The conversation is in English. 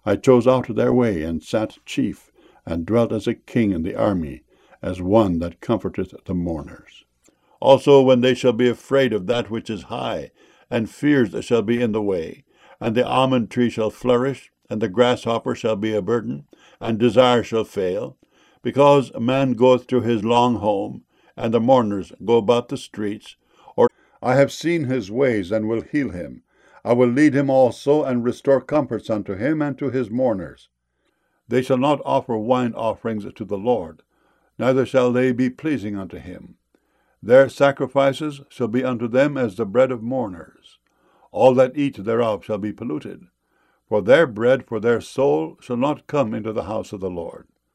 I chose out their way, and sat chief, and dwelt as a king in the army, as one that comforteth the mourners. Also when they shall be afraid of that which is high, and fears shall be in the way, and the almond tree shall flourish, and the grasshopper shall be a burden, and desire shall fail, because a man goeth to his long home, and the mourners go about the streets, or I have seen his ways, and will heal him. I will lead him also, and restore comforts unto him and to his mourners. They shall not offer wine offerings to the Lord, neither shall they be pleasing unto him. Their sacrifices shall be unto them as the bread of mourners. All that eat thereof shall be polluted. For their bread for their soul shall not come into the house of the Lord.